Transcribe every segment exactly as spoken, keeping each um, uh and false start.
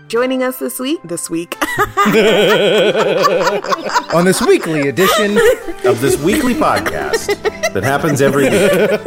Joining us this week, this week, on this weekly edition of this weekly podcast that happens every week.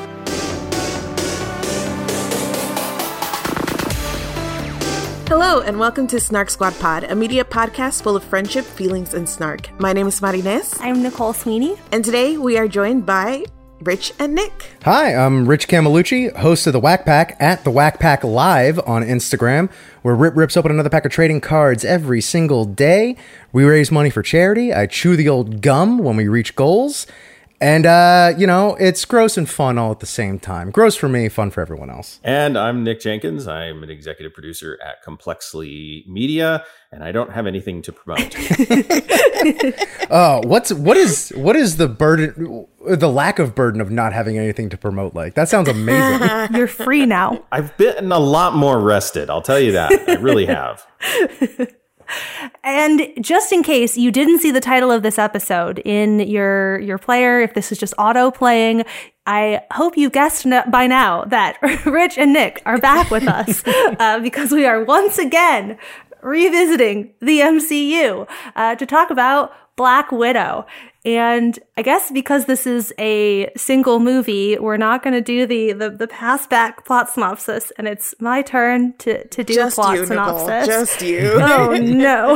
Hello, and welcome to Snark Squad Pod, a media podcast full of friendship, feelings, and snark. My name is Marinez. I'm Nicole Sweeney. And today we are joined by Rich and Nick. Hi, I'm Rich Camelucci, host of The Whack Pack at The Whack Pack Live on Instagram, where Rip rips open another pack of trading cards every single day. We raise money for charity. I chew the old gum when we reach goals. And, uh, you know, it's gross and fun all at the same time. Gross for me, fun for everyone else. And I'm Nick Jenkins. I'm an executive producer at Complexly Media, and I don't have anything to promote. Oh, what's what is what is the burden, the lack of burden of not having anything to promote like? That sounds amazing. You're free now. I've been a lot more rested, I'll tell you that. I really have. And just in case you didn't see the title of this episode in your your player, if this is just auto playing, I hope you guessed by now that Rich and Nick are back with us uh, because we are once again revisiting the M C U uh, to talk about Black Widow. And I guess because this is a single movie, we're not going to do the, the, the pass back plot synopsis. And it's my turn to, to do Just a plot you, synopsis. Nicole. Just you. Oh, no.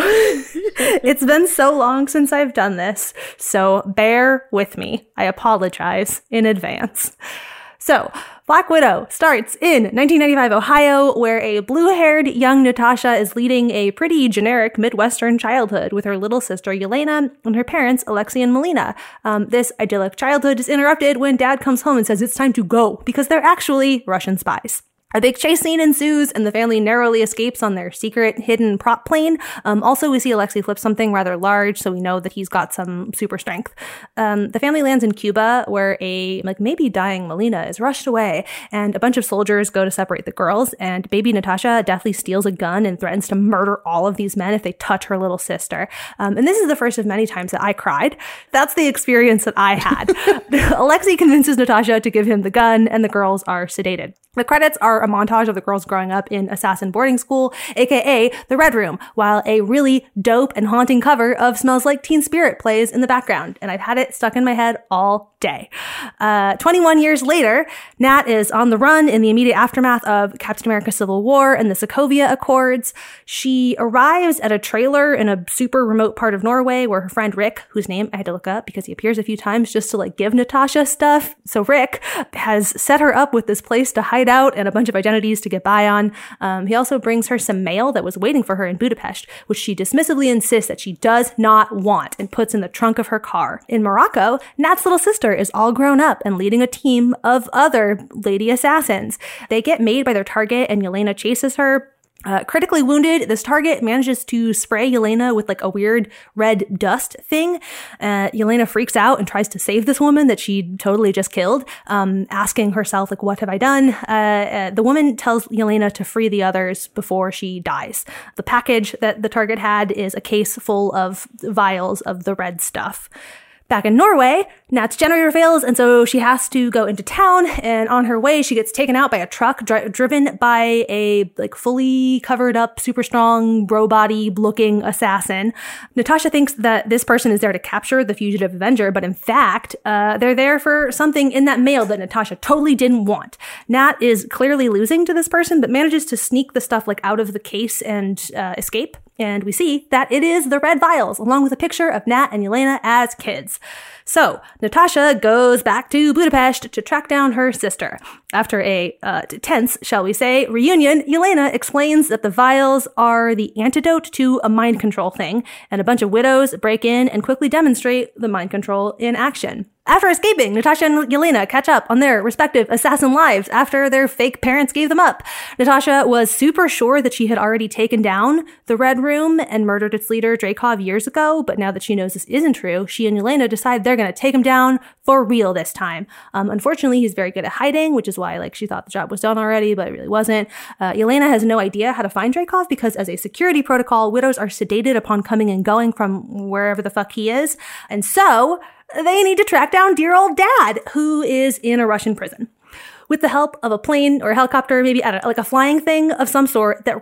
It's been so long since I've done this. So bear with me. I apologize in advance. So, Black Widow starts in nineteen ninety-five Ohio, where a blue-haired young Natasha is leading a pretty generic Midwestern childhood with her little sister Yelena and her parents Alexei and Melina. Um, this idyllic childhood is interrupted when Dad comes home and says it's time to go because they're actually Russian spies. A big chase scene ensues, and the family narrowly escapes on their secret hidden prop plane. Um, also, we see Alexei flip something rather large, so we know that he's got some super strength. Um, the family lands in Cuba, where a like maybe dying Melina is rushed away, and a bunch of soldiers go to separate the girls, and baby Natasha deathly steals a gun and threatens to murder all of these men if they touch her little sister. Um, and this is the first of many times that I cried. That's the experience that I had. Alexei convinces Natasha to give him the gun, and the girls are sedated. The credits are a montage of the girls growing up in assassin boarding school, aka the Red Room, while a really dope and haunting cover of Smells Like Teen Spirit plays in the background, and I've had it stuck in my head all day. Uh, twenty-one years later, Nat is on the run in the immediate aftermath of Captain America Civil War and the Sokovia Accords. She arrives at a trailer in a super remote part of Norway where her friend Rick, whose name I had to look up because he appears a few times just to like give Natasha stuff. So Rick has set her up with this place to hide out and a bunch of identities to get by on. Um, he also brings her some mail that was waiting for her in Budapest, which she dismissively insists that she does not want and puts in the trunk of her car. In Morocco, Nat's little sister is all grown up and leading a team of other lady assassins. They get made by their target and Yelena chases her. Uh, critically wounded, this target manages to spray Yelena with like a weird red dust thing. Uh, Yelena freaks out and tries to save this woman that she totally just killed, um, asking herself, like, what have I done? Uh, uh, the woman tells Yelena to free the others before she dies. The package that the target had is a case full of vials of the red stuff. Back in Norway, Nat's generator fails, and so she has to go into town, and on her way, she gets taken out by a truck dri- driven by a like fully covered up, super strong, bro body looking assassin. Natasha thinks that this person is there to capture the fugitive Avenger, but in fact, uh, they're there for something in that mail that Natasha totally didn't want. Nat is clearly losing to this person, but manages to sneak the stuff like out of the case and uh, escape. And we see that it is the red vials, along with a picture of Nat and Yelena as kids. So, Natasha goes back to Budapest to track down her sister. After a uh, tense, shall we say, reunion, Yelena explains that the vials are the antidote to a mind control thing, and a bunch of widows break in and quickly demonstrate the mind control in action. After escaping, Natasha and Yelena catch up on their respective assassin lives after their fake parents gave them up. Natasha was super sure that she had already taken down the Red Room and murdered its leader, Dreykov, years ago, but now that she knows this isn't true, she and Yelena decide they're going to take him down for real this time. Um, unfortunately, he's very good at hiding, which is why like she thought the job was done already, but it really wasn't. Uh, Yelena has no idea how to find Dreykov because as a security protocol, widows are sedated upon coming and going from wherever the fuck he is. And so they need to track down dear old dad, who is in a Russian prison. With the help of a plane or a helicopter, maybe I don't know, like a flying thing of some sort that Rick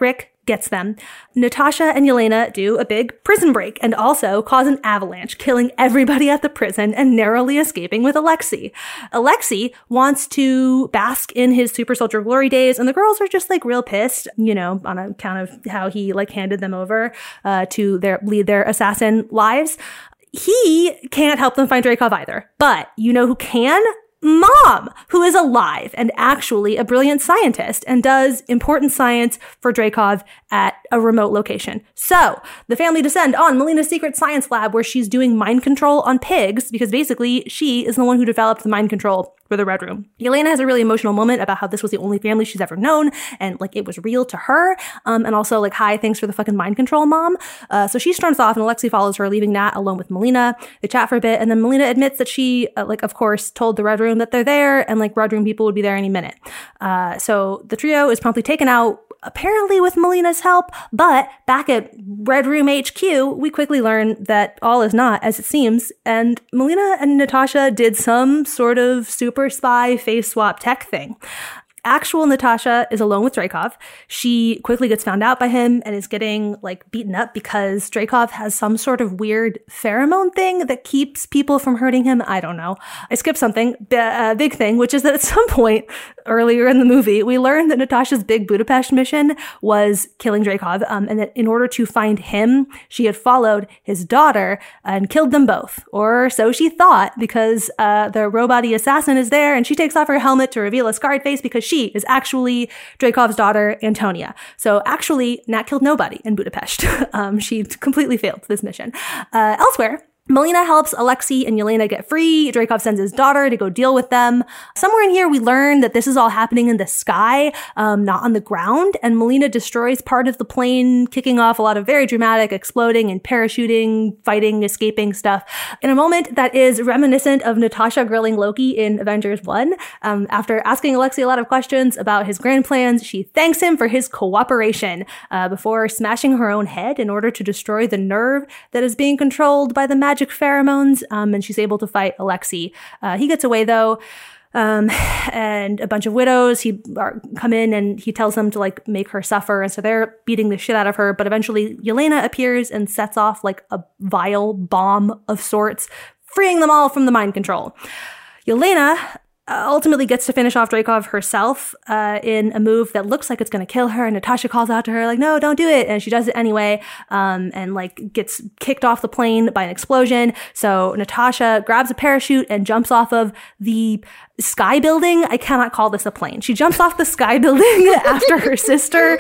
gets them. Natasha and Yelena do a big prison break and also cause an avalanche, killing everybody at the prison and narrowly escaping with Alexei. Alexei wants to bask in his super soldier glory days, and the girls are just like real pissed, you know, on account of how he like handed them over uh, to their lead their assassin lives. He can't help them find Dreykov either, but you know who can? Mom, who is alive and actually a brilliant scientist and does important science for Dreykov at a remote location. So the family descend on Melina's secret science lab where she's doing mind control on pigs because basically she is the one who developed the mind control for the Red Room. Yelena has a really emotional moment about how this was the only family she's ever known and like it was real to her. Um, and also like, hi, thanks for the fucking mind control, Mom. Uh, so she storms off and Alexei follows her, leaving Nat alone with Melina. They chat for a bit and then Melina admits that she, uh, like, of course, told the Red Room that they're there and like Red Room people would be there any minute. Uh, so the trio is promptly taken out, apparently with Melina's help, but back at Red Room H Q, we quickly learn that all is not as it seems, and Melina and Natasha did some sort of super spy face swap tech thing. Actual Natasha is alone with Dreykov. She quickly gets found out by him and is getting like beaten up because Dreykov has some sort of weird pheromone thing that keeps people from hurting him. I don't know. I skipped something, a uh, big thing, which is that at some point earlier in the movie, we learned that Natasha's big Budapest mission was killing Dreykov, um, and that in order to find him, she had followed his daughter and killed them both. Or so she thought, because uh, the robot-y assassin is there and she takes off her helmet to reveal a scarred face because she She is actually Dreykov's daughter, Antonia. So actually, Nat killed nobody in Budapest. um, she completely failed this mission. Uh, elsewhere, Melina helps Alexei and Yelena get free. Dreykov sends his daughter to go deal with them. Somewhere in here, we learn that this is all happening in the sky, um, not on the ground. And Melina destroys part of the plane, kicking off a lot of very dramatic exploding and parachuting, fighting, escaping stuff. In a moment that is reminiscent of Natasha grilling Loki in Avengers one. Um, after asking Alexei a lot of questions about his grand plans, she thanks him for his cooperation uh, before smashing her own head in order to destroy the nerve that is being controlled by the magic magic pheromones, um, and she's able to fight Alexei. Uh, he gets away though, um, and a bunch of widows he are, come in and he tells them to like make her suffer, and so they're beating the shit out of her. But eventually, Yelena appears and sets off like a vile bomb of sorts, freeing them all from the mind control. Yelena ultimately gets to finish off Dreykov herself uh, in a move that looks like it's going to kill her. And Natasha calls out to her like, no, don't do it. And she does it anyway, um, and like gets kicked off the plane by an explosion. So Natasha grabs a parachute and jumps off of the sky building. I cannot call this a plane. She jumps off the sky building after her sister.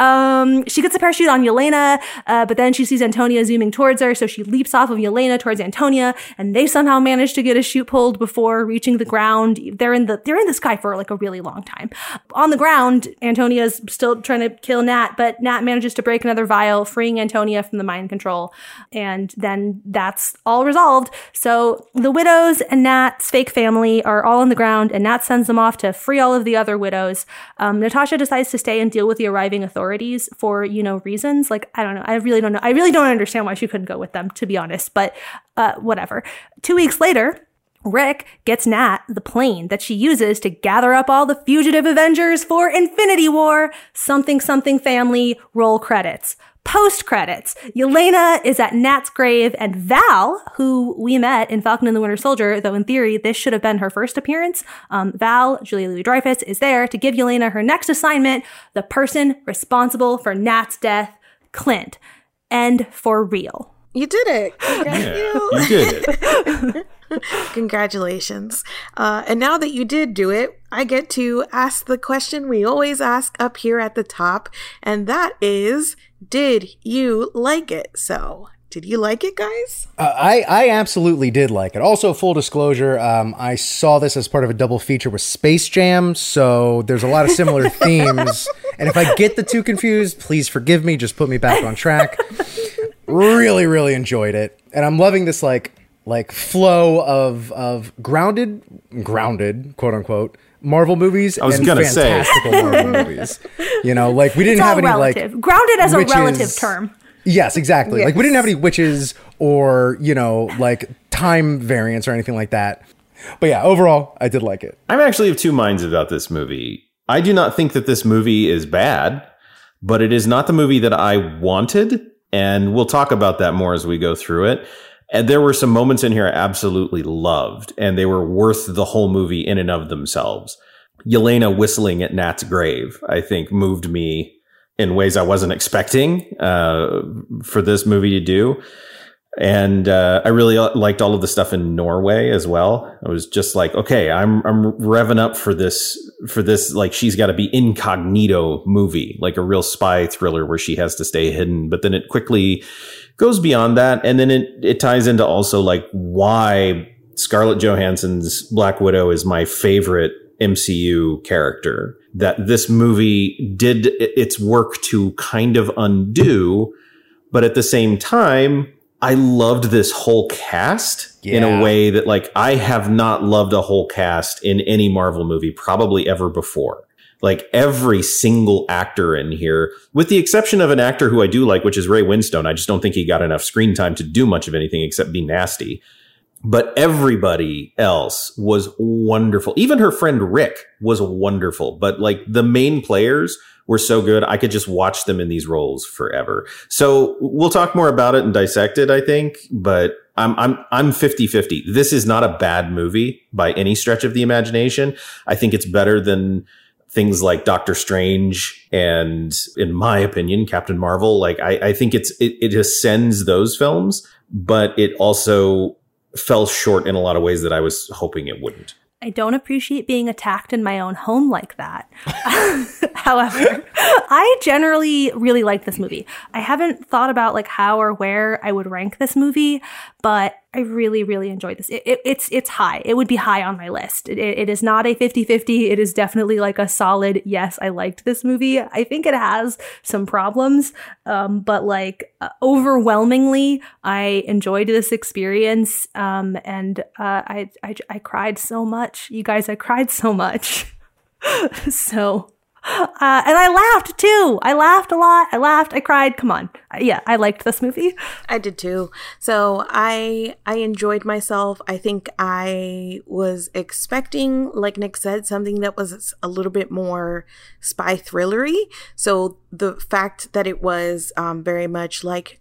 Um, she gets a parachute on Yelena, uh, but then she sees Antonia zooming towards her. So she leaps off of Yelena towards Antonia, and they somehow manage to get a chute pulled before reaching the ground. They're in the, they're in the sky for like a really long time. On the ground, Antonia's still trying to kill Nat, but Nat manages to break another vial, freeing Antonia from the mind control. And then that's all resolved. So the widows and Nat's fake family are all on the ground. And Nat sends them off to free all of the other widows. Um, Natasha decides to stay and deal with the arriving authorities for, you know, reasons. Like, I don't know. I really don't know. I really don't understand why she couldn't go with them, to be honest. But uh, whatever. Two weeks later, Rick gets Nat the plane that she uses to gather up all the fugitive Avengers for Infinity War. Something something family, roll credits. Post credits, Yelena is at Nat's grave, and Val, who we met in Falcon and the Winter Soldier, though in theory this should have been her first appearance, um, Val, Julia Louis-Dreyfus, is there to give Yelena her next assignment, the person responsible for Nat's death, Clint. And for real. You did it. Yeah, you did it. Congratulations. Uh, and now that you did do it, I get to ask the question we always ask up here at the top, and that is, did you like it? So, did you like it, guys? Uh, I, I absolutely did like it. Also, full disclosure, um, I saw this as part of a double feature with Space Jam, so there's a lot of similar themes. And if I get the two confused, please forgive me. Just put me back on track. Really, really enjoyed it. And I'm loving this, like, like flow of of grounded, grounded, quote unquote, Marvel movies I was and gonna fantastical say. Marvel movies. You know, like we didn't It's have all any relative. like Grounded as witches. a relative term. Yes, exactly. Yes. Like we didn't have any witches or, you know, like time variants or anything like that. But yeah, overall, I did like it. I'm actually of two minds about this movie. I do not think that this movie is bad, but it is not the movie that I wanted. And we'll talk about that more as we go through it. And there were some moments in here I absolutely loved, and they were worth the whole movie in and of themselves. Yelena whistling at Nat's grave, I think, moved me in ways I wasn't expecting uh, for this movie to do. And uh, I really liked all of the stuff in Norway as well. I was just like, okay, I'm I'm revving up for this for this. Like, she's got to be incognito movie, like a real spy thriller where she has to stay hidden. But then it quickly goes beyond that, and then it it ties into also like why Scarlett Johansson's Black Widow is my favorite M C U character. That this movie did its work to kind of undo, but at the same time, I loved this whole cast yeah. in a way that, like, I have not loved a whole cast in any Marvel movie probably ever before. Like, every single actor in here, with the exception of an actor who I do like, which is Ray Winstone. I just don't think he got enough screen time to do much of anything except be nasty. But everybody else was wonderful. Even her friend Rick was wonderful. But, like, the main players were so good, I could just watch them in these roles forever. So we'll talk more about it and dissect it, I think. But I'm I'm I'm fifty-fifty. This is not a bad movie by any stretch of the imagination. I think it's better than things like Doctor Strange and, in my opinion, Captain Marvel. Like, I, I think it's it, it ascends those films, but it also fell short in a lot of ways that I was hoping it wouldn't. I don't appreciate being attacked in my own home like that. However, I generally really like this movie. I haven't thought about like how or where I would rank this movie, but I really, really enjoyed this. It, it, it's it's high. It would be high on my list. It, it is not a fifty-fifty. It is definitely like a solid, yes, I liked this movie. I think it has some problems, um, but like uh, overwhelmingly, I enjoyed this experience. Um, and uh, I, I, I cried so much. You guys, I cried so much. so... Uh, and I laughed too. I laughed a lot. I laughed. I cried. Come on. Yeah, I liked this movie. I did too. So I I enjoyed myself. I think I was expecting, like Nick said, something that was a little bit more spy thrillery. So the fact that it was um, very much like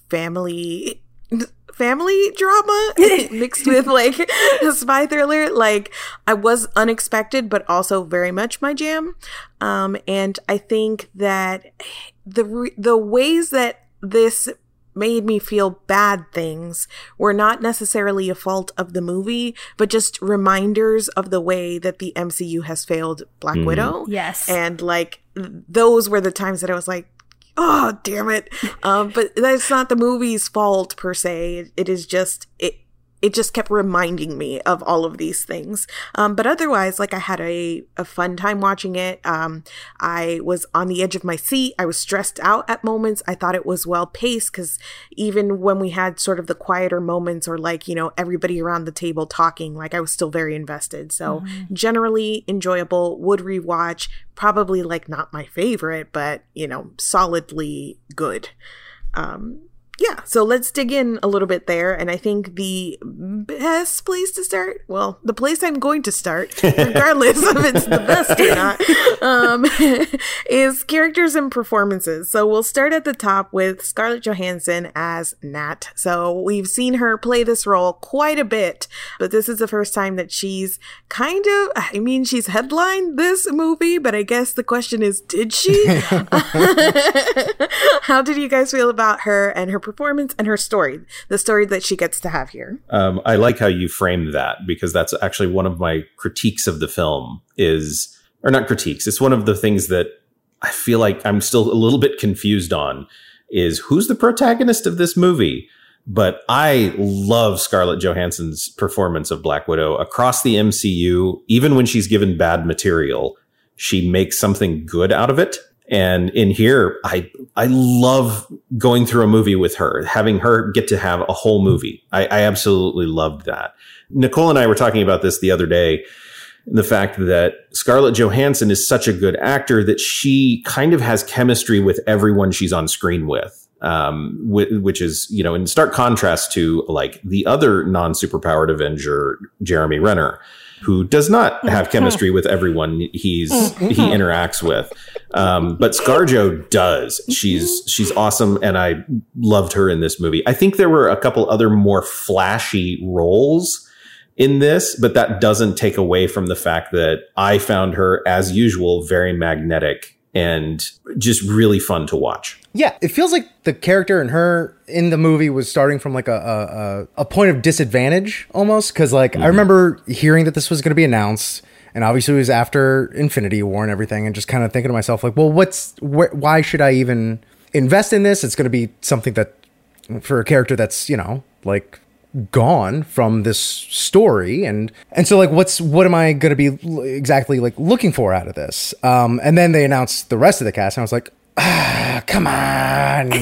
family family drama mixed with like a spy thriller, like I was unexpected but also very much my jam. Um and I think that the re- the ways that this made me feel bad things were not necessarily a fault of the movie, but just reminders of the way that the M C U has failed Black mm. Widow. Yes. And like those were the times that I was like, oh, damn it. Um, but that's not the movie's fault per se. It, it is just, it it just kept reminding me of all of these things. Um, but otherwise, like I had a, a fun time watching it. Um, I was on the edge of my seat. I was stressed out at moments. I thought it was well paced because even when we had sort of the quieter moments or like, you know, everybody around the table talking, like I was still very invested. So mm-hmm. generally enjoyable, would rewatch, probably like not my favorite, but, you know, solidly good. Um, Yeah, so let's dig in a little bit there. And I think the best place to start, well, the place I'm going to start, regardless if it's the best or not, um, is characters and performances. So we'll start at the top with Scarlett Johansson as Nat. So we've seen her play this role quite a bit, but this is the first time that she's kind of, I mean, she's headlined this movie, but I guess the question is, did she? How did you guys feel about her and her performance and her story, the story that she gets to have here? Um, I like how you framed that, because that's actually one of my critiques of the film is, or not critiques, it's one of the things that I feel like I'm still a little bit confused on is who's the protagonist of this movie? But I love Scarlett Johansson's performance of Black Widow across the M C U. Even when she's given bad material, she makes something good out of it. And in here, I I love going through a movie with her, having her get to have a whole movie. I, I absolutely loved that. Nicole and I were talking about this the other day, the fact that Scarlett Johansson is such a good actor that she kind of has chemistry with everyone she's on screen with, um, wh- which is, you know, in stark contrast to like the other non-superpowered Avenger, Jeremy Renner. who does not have chemistry with everyone he's he interacts with. Um, but ScarJo does. She's she's awesome, and I loved her in this movie. I think there were a couple other more flashy roles in this, but that doesn't take away from the fact that I found her, as usual, very magnetic and just really fun to watch. Yeah, it feels like the character and her in the movie was starting from like a a, a point of disadvantage almost, because like mm-hmm. I remember hearing that this was going to be announced, and obviously it was after Infinity War and everything, and just kind of thinking to myself like, well, what's wh- why should I even invest in this? It's going to be something that for a character that's, you know, like gone from this story, and and so like what's what am I going to be l- exactly like looking for out of this? Um, and then they announced the rest of the cast, and I was like, ah, come on.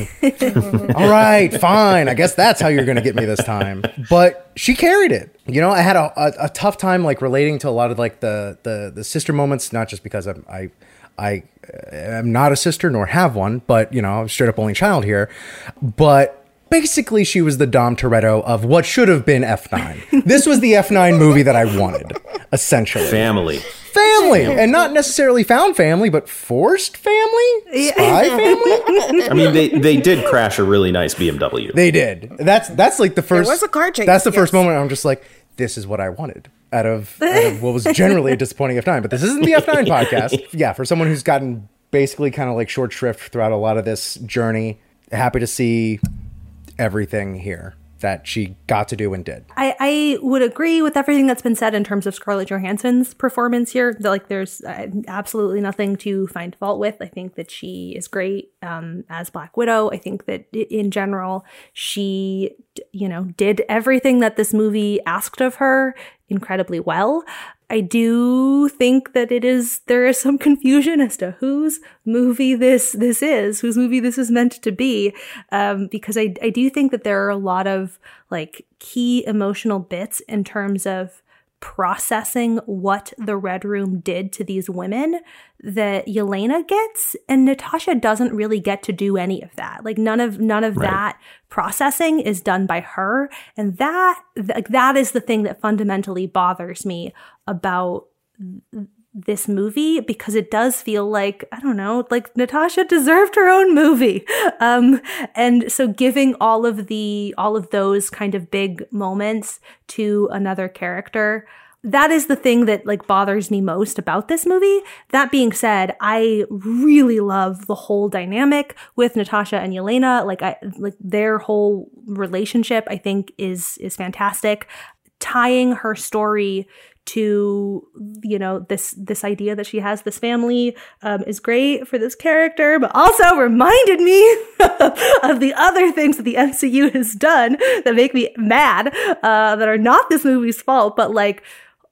All right, fine. I guess that's how you're going to get me this time. But she carried it. You know, I had a, a, a tough time like relating to a lot of like the the, the sister moments, not just because I'm, I I am not a sister nor have one, but you know, I'm straight up only child here. But basically, she was the Dom Toretto of what should have been F nine. This was the F nine movie that I wanted, essentially. Family. Family, and not necessarily found family, but forced family, spy family. I mean, they they did crash a really nice B M W. They did. That's that's like the first. There was a car chase. That's the yes. first moment I'm just like, this is what I wanted out of, out of what was generally a disappointing F nine. But this isn't the F nine podcast. Yeah, for someone who's gotten basically kind of like short shrift throughout a lot of this journey, happy to see everything here that she got to do and did. I, I would agree with everything that's been said in terms of Scarlett Johansson's performance here. Like, there's uh, absolutely nothing to find fault with. I think that she is great um, as Black Widow. I think that in general, she, you know, did everything that this movie asked of her incredibly well. I do think that it is, there is some confusion as to whose movie this this is, whose movie this is meant to be, um, because I, I do think that there are a lot of like key emotional bits in terms of processing what the Red Room did to these women that Yelena gets, and Natasha doesn't really get to do any of that. Like none of none of right. that processing is done by her, and that th- that is the thing that fundamentally bothers me about th- this movie, because it does feel like, I don't know, like Natasha deserved her own movie. Um, and so giving all of the, all of those kind of big moments to another character, that is the thing that like bothers me most about this movie. That being said, I really love the whole dynamic with Natasha and Yelena. Like I, like their whole relationship, I think is, is fantastic. Tying her story to, you know, this this idea that she has this family um, is great for this character, but also reminded me of the other things that the M C U has done that make me mad, uh, that are not this movie's fault, but like,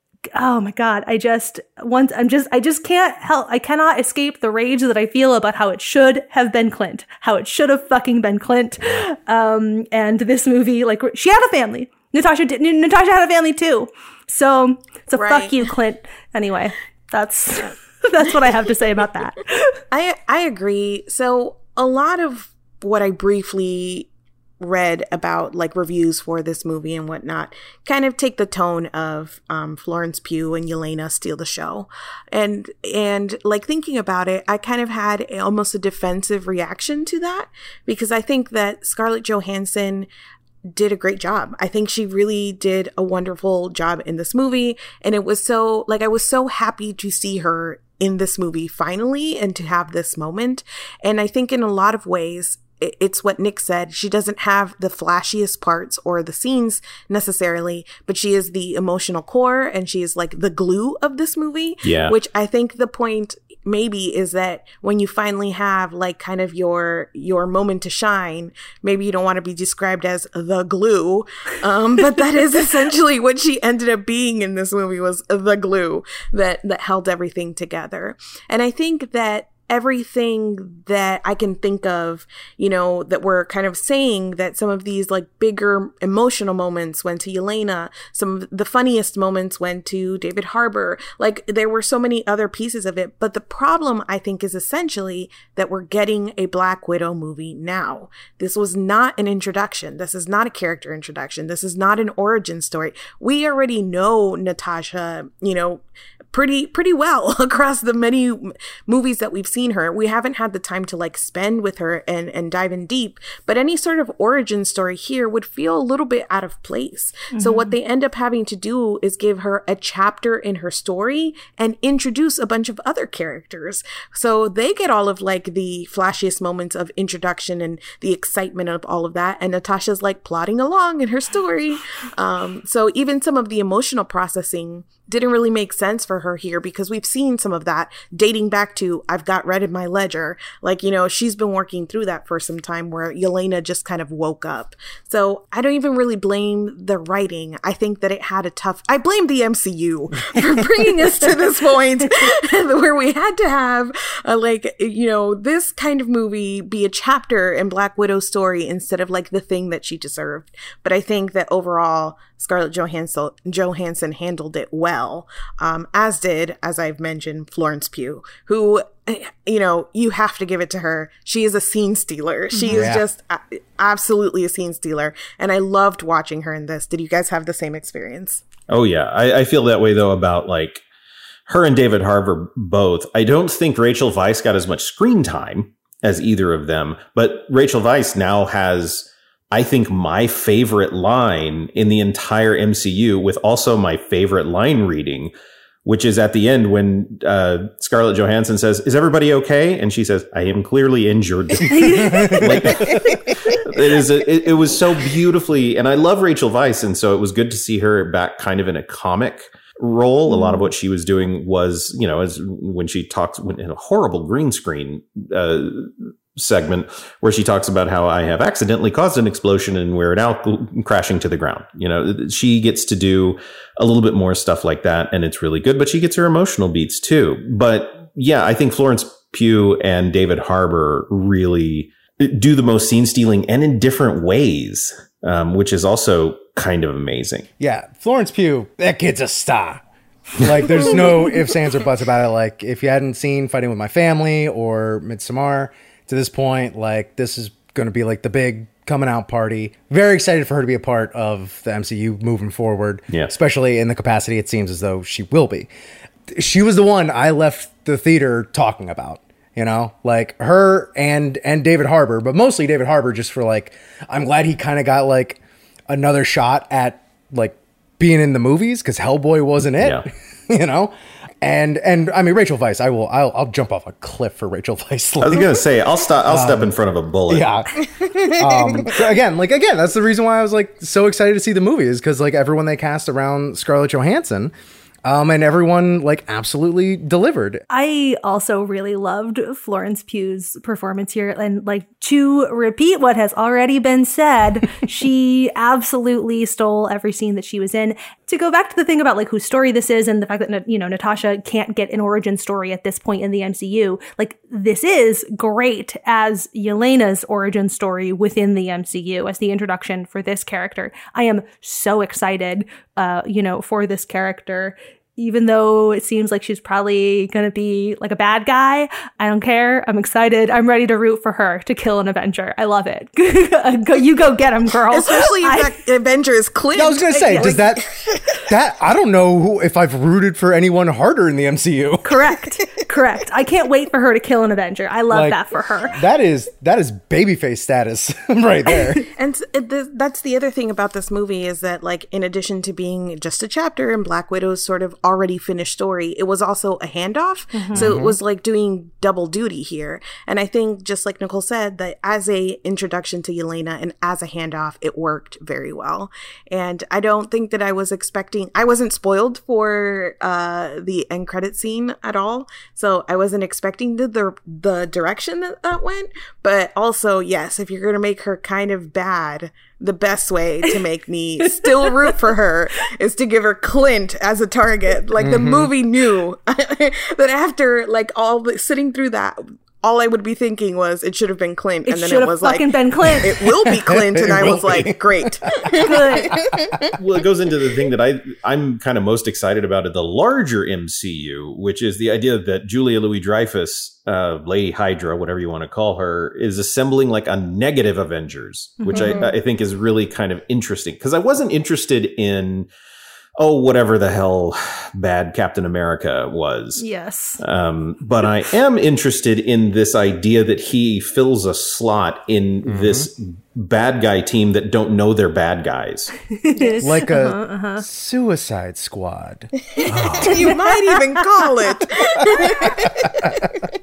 oh my God, I just once I'm just I just can't help I cannot escape the rage that I feel about how it should have been Clint, how it should have fucking been Clint. Um, and this movie, like, she had a family. Natasha did. Natasha had a family too. So, so right. Fuck you, Clint. Anyway, that's that's what I have to say about that. I I agree. So a lot of what I briefly read about like reviews for this movie and whatnot kind of take the tone of um, Florence Pugh and Yelena steal the show, and and like thinking about it, I kind of had a, almost a defensive reaction to that, because I think that Scarlett Johansson did a great job. I think she really did a wonderful job in this movie. And it was so, like, I was so happy to see her in this movie finally and to have this moment. And I think in a lot of ways, it's what Nick said. She doesn't have the flashiest parts or the scenes necessarily, but she is the emotional core and she is like the glue of this movie. Yeah. Which I think the point maybe is that when you finally have like kind of your your moment to shine, maybe you don't want to be described as the glue, um, but that is essentially what she ended up being in this movie, was the glue that that held everything together. And I think that everything that I can think of, you know, that we're kind of saying that some of these like bigger emotional moments went to Yelena. Some of the funniest moments went to David Harbour. Like there were so many other pieces of it. But the problem, I think, is essentially that we're getting a Black Widow movie now. This was not an introduction. This is not a character introduction. This is not an origin story. We already know Natasha, you know, pretty pretty well across the many movies that we've seen her. We haven't had the time to like spend with her and and dive in deep, but any sort of origin story here would feel a little bit out of place. Mm-hmm. So what they end up having to do is give her a chapter in her story and introduce a bunch of other characters. So they get all of like the flashiest moments of introduction and the excitement of all of that, and Natasha's like plodding along in her story. Um, so even some of the emotional processing didn't really make sense for her here, because we've seen some of that dating back to I've Got Red in My Ledger. Like, you know, she's been working through that for some time, where Yelena just kind of woke up. So I don't even really blame the writing. I think that it had a tough, I blame the M C U for bringing us to this point where we had to have a, like, you know, this kind of movie be a chapter in Black Widow's story instead of like the thing that she deserved. But I think that overall, Scarlett Johansson, Johansson handled it well, um, as did, as I've mentioned, Florence Pugh, who, you know, you have to give it to her. She is a scene stealer. She yeah. is just a- absolutely a scene stealer. And I loved watching her in this. Did you guys have the same experience? Oh, yeah. I, I feel that way, though, about like her and David Harbour both. I don't think Rachel Weisz got as much screen time as either of them, but Rachel Weisz now has, I think, my favorite line in the entire M C U, with also my favorite line reading, which is at the end when uh, Scarlett Johansson says, "Is everybody okay?" And she says, "I am clearly injured." Like, it is. A, it, it was so beautifully, and I love Rachel Weisz, and so it was good to see her back, kind of in a comic role. Mm. A lot of what she was doing was, you know, as when she talks when, in a horrible green screen Uh, segment where she talks about how I have accidentally caused an explosion and we're now crashing to the ground. You know, she gets to do a little bit more stuff like that, and it's really good, but she gets her emotional beats too. But yeah, I think Florence Pugh and David Harbour really do the most scene stealing, and in different ways, um, which is also kind of amazing. Yeah, Florence Pugh, that kid's a star. Like, there's no ifs, ands, or buts about it. Like, if you hadn't seen Fighting with My Family or Midsommar to this point, like, this is going to be like the big coming out party. Very excited for her to be a part of the M C U moving forward. Yeah. Especially in the capacity it seems as though she will be. She was the one I left the theater talking about, you know, like her and and David Harbour, but mostly David Harbour, just for like, I'm glad he kind of got like another shot at like being in the movies, because Hellboy wasn't it, yeah. you know? And and I mean, Rachel Weisz, I will I'll, I'll jump off a cliff for Rachel Weisz. I was gonna say I'll stop I'll um, step in front of a bullet. Yeah. um, again, like again, that's the reason why I was like so excited to see the movie, is because like everyone they cast around Scarlett Johansson, um, and everyone like absolutely delivered. I also really loved Florence Pugh's performance here, and like to repeat what has already been said, she absolutely stole every scene that she was in. To go back to the thing about like whose story this is, and the fact that, you know, Natasha can't get an origin story at this point in the M C U, like this is great as Yelena's origin story within the M C U, as the introduction for this character. I am so excited, uh, you know, for this character. Even though it seems like she's probably going to be like a bad guy, I don't care. I'm excited. I'm ready to root for her to kill an Avenger. I love it. go, you go get him, girl. Especially if I, that Avenger is Clint. I was going to say, does that, that, I don't know who, if I've rooted for anyone harder in the M C U. Correct. Correct. I can't wait for her to kill an Avenger. I love like, that for her. That is, that is babyface status right there. And th- that's the other thing about this movie, is that like, in addition to being just a chapter in Black Widow's sort of already finished story, it was also a handoff. Mm-hmm. So it was like doing double duty here. And I think, just like Nicole said, that as a introduction to Yelena and as a handoff, it worked very well. And I don't think that I was expecting, I wasn't spoiled for uh, the end credit scene at all. So I wasn't expecting the, the, the direction that that went. But also, yes, if you're going to make her kind of bad, the best way to make me still root for her is to give her Clint as a target. Like, mm-hmm. the movie knew that after, like, all the, sitting through that, all I would be thinking was it should have been Clint, and it then it was like, been Clint. It will be Clint, and I was like, great. Good. Well, it goes into the thing that I I'm kind of most excited about in the larger M C U, which is the idea that Julia Louis-Dreyfus, uh, Lady Hydra, whatever you want to call her, is assembling like a negative Avengers, which mm-hmm. I, I think is really kind of interesting, because I wasn't interested in. Oh, whatever the hell bad Captain America was. Yes. Um, but I am interested in this idea that he fills a slot in mm-hmm. this bad guy team that don't know they're bad guys. Like a uh-huh, uh-huh. Suicide Squad. Oh. You might even call it.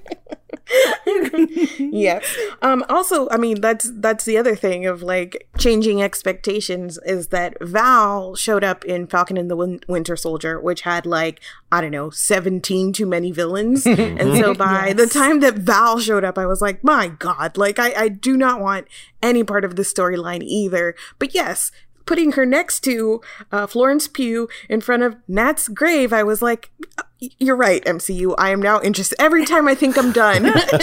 Yes. Um, also, I mean, that's that's the other thing of like changing expectations is that Val showed up in Falcon and the Win- Winter Soldier, which had like, I don't know, seventeen too many villains. And so by yes. the time that Val showed up, I was like, my God, like I, I do not want any part of the storyline either. But yes, putting her next to uh, Florence Pugh in front of Nat's grave, I was like, you're right, M C U. I am now interested. Every time I think I'm done,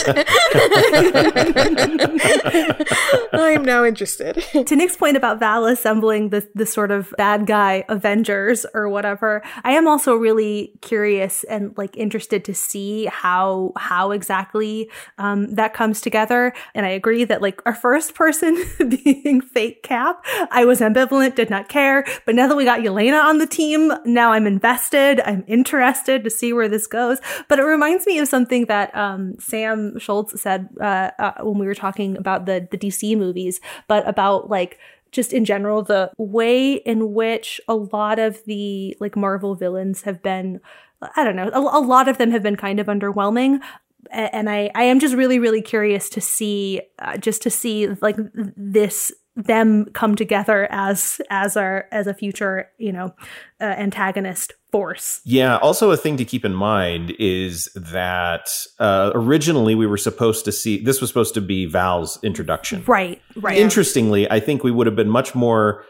I am now interested. To Nick's point about Val assembling the, the sort of bad guy Avengers or whatever, I am also really curious and like interested to see how how exactly um, that comes together. And I agree that like our first person being fake Cap, I was ambivalent, did not care. But now that we got Yelena on the team, now I'm invested. I'm interested to see where this goes. But it reminds me of something that um, Sam Schultz said uh, uh, when we were talking about the, the D C movies, but about like just in general, the way in which a lot of the like Marvel villains have been, I don't know, a, a lot of them have been kind of underwhelming. And I, I am just really, really curious to see, uh, just to see like this, them come together as, as our, as a future, you know, uh, antagonist force. Yeah. Also a thing to keep in mind is that, uh, originally we were supposed to see, this was supposed to be Val's introduction. Right. Right. Interestingly, I think we would have been much more,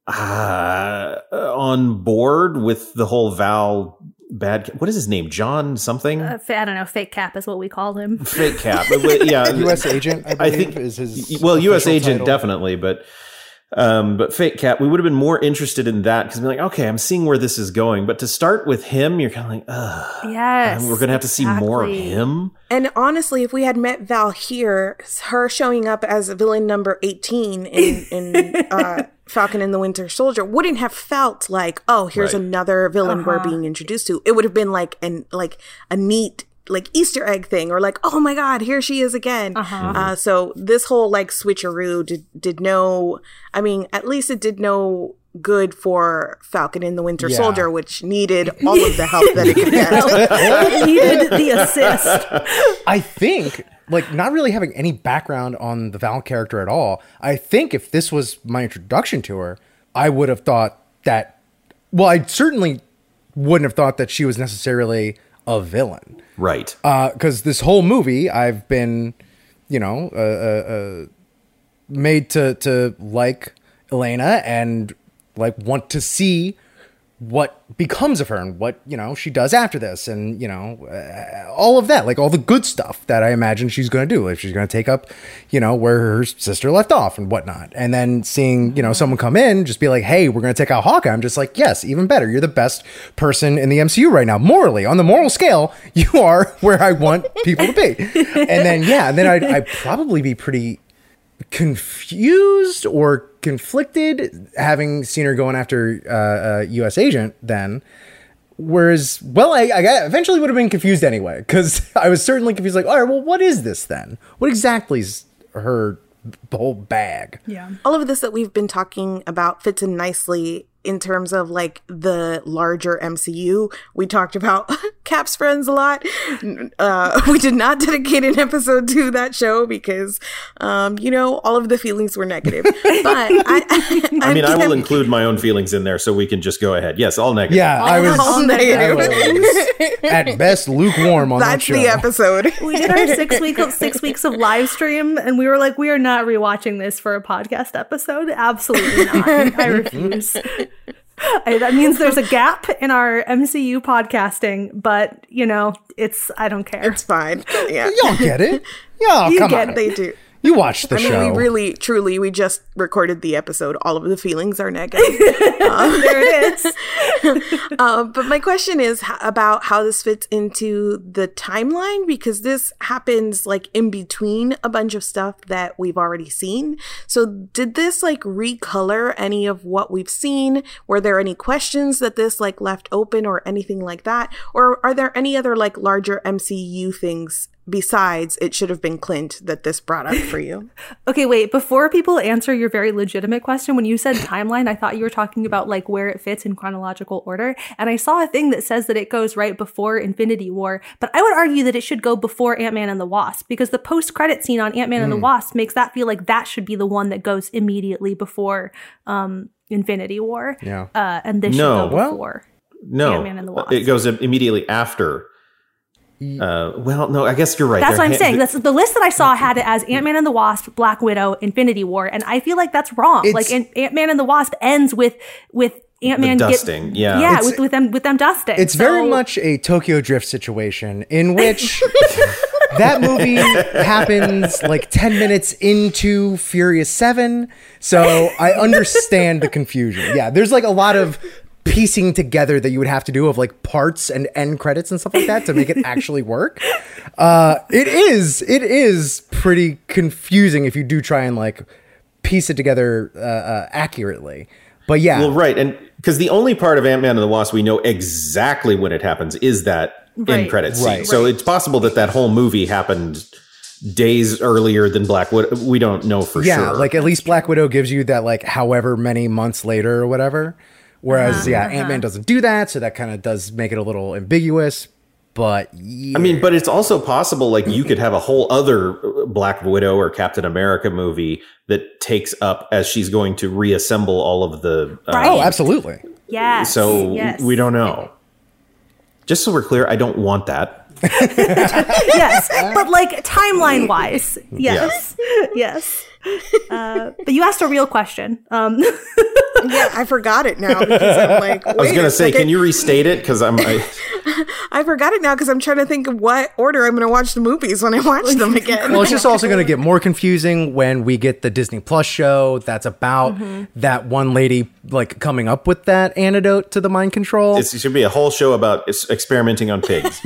uh, on board with the whole Val bad, what is his name? John something? Uh, I don't know. Fake Cap is what we call him. Fake Cap. But, yeah. U S agent, I believe, I think, is his well, U S agent, title. definitely, but um, but Fake Cap, we would have been more interested in that because we're like, okay, I'm seeing where this is going. But to start with him, you're kind of like, ugh. Yes. We're going to have to see exactly. more of him. And honestly, if we had met Val here, her showing up as villain number eighteen in, in uh, Falcon and the Winter Soldier wouldn't have felt like, oh, here's right. another villain uh-huh. we're being introduced to. It would have been like an like a neat like Easter egg thing, or like, oh my God, here she is again. Uh-huh. Mm-hmm. Uh, so this whole like switcheroo did did no, I mean, at least it did no good for Falcon and the Winter yeah. Soldier, which needed all of the help that it could get. It needed the assist. I think, like, not really having any background on the Val character at all, I think if this was my introduction to her, I would have thought that, well, I certainly wouldn't have thought that she was necessarily a villain. Right. Because uh, this whole movie, I've been, you know, uh, uh, uh, made to, to like Elena and like want to see what becomes of her and what, you know, she does after this, and, you know, uh, all of that, like all the good stuff that I imagine she's going to do, if she's going to take up, you know, where her sister left off and whatnot. And then seeing, you know, someone come in, just be like, hey, we're going to take out Hawkeye. I'm just like, yes, even better. You're the best person in the M C U right now. Morally, on the moral scale, you are where I want people to be. And then, yeah, and then I'd, I'd probably be pretty confused or conflicted having seen her going after uh, uh, U S agent then, whereas, well, I, I eventually would have been confused anyway, because I was certainly confused, like, all right, well, what is this then? What exactly is her the whole bag? Yeah, all of this that we've been talking about fits in nicely in terms of like the larger M C U. We talked about Caps Friends a lot. Uh, we did not dedicate an episode to that show because, um, you know, all of the feelings were negative. But I, I, I mean, I will include my own feelings in there so we can just go ahead. Yes, all negative. Yeah, all, I was, all I negative. was at best lukewarm on That's that show. the episode. We did our six week six weeks of live stream, and we were like, we are not rewatching this for a podcast episode. Absolutely not. I refuse. I, that means there's a gap in our M C U podcasting, but you know, it's I don't care. It's fine. Yeah, Y'all get it? Yeah, You come get on. it. they do. You watched the I mean, show. we really, truly, we just recorded the episode. All of the feelings are negative. um, There it is. uh, but my question is h- about how this fits into the timeline, because this happens like in between a bunch of stuff that we've already seen. So did this like recolor any of what we've seen? Were there any questions that this like left open or anything like that? Or are there any other like larger M C U things besides it should have been Clint that this brought up for you? Okay, wait. Before people answer your very legitimate question, when you said timeline, I thought you were talking about like where it fits in chronological order. And I saw a thing that says that it goes right before Infinity War. But I would argue that it should go before Ant-Man and the Wasp, because the post-credit scene on Ant-Man mm. and the Wasp makes that feel like that should be the one that goes immediately before um, Infinity War. Yeah. Uh, and this No. should go Well, before No, Ant-Man and the Wasp. it goes immediately after. Uh, well, no, I guess you're right. That's They're what I'm ha- saying. That's the list that I saw had it as Ant-Man and the Wasp, Black Widow, Infinity War, and I feel like that's wrong. It's- like Ant- Ant-Man and the Wasp ends with with Ant-Man The get- dusting, yeah. yeah, It's- with, with them with them dusting. It's So- very much a Tokyo Drift situation in which that movie happens like ten minutes into Furious seven. So I understand the confusion. Yeah, there's like a lot of piecing together that you would have to do of like parts and end credits and stuff like that to make it actually work. Uh, it is, it is pretty confusing if you do try and like piece it together uh, uh, accurately. But yeah. Well, right. And because the only part of Ant-Man and the Wasp we know exactly when it happens is that Right. end credit scene. Right. So it's possible that that whole movie happened days earlier than Black Widow. We don't know for yeah, sure. like at least Black Widow gives you that like however many months later or whatever. Whereas, Uh-huh, yeah, uh-huh. Ant-Man doesn't do that, so that kind of does make it a little ambiguous. But yeah. I mean, but it's also possible, like, you could have a whole other Black Widow or Captain America movie that takes up as she's going to reassemble all of the. Uh, Right. oh, absolutely. Yes. So yes. we don't know. Just so we're clear, I don't want that. yes, but like timeline wise, yes, yes. Uh, but you asked a real question. Um, Yeah, I forgot it now because I'm like, I was going to say, can you restate it? Because I'm. I, I forgot it now because I'm trying to think of what order I'm going to watch the movies when I watch them again. Well, it's just also going to get more confusing when we get the Disney Plus show that's about Mm-hmm. that one lady like coming up with that antidote to the mind control. it should be a whole show about es- experimenting on pigs.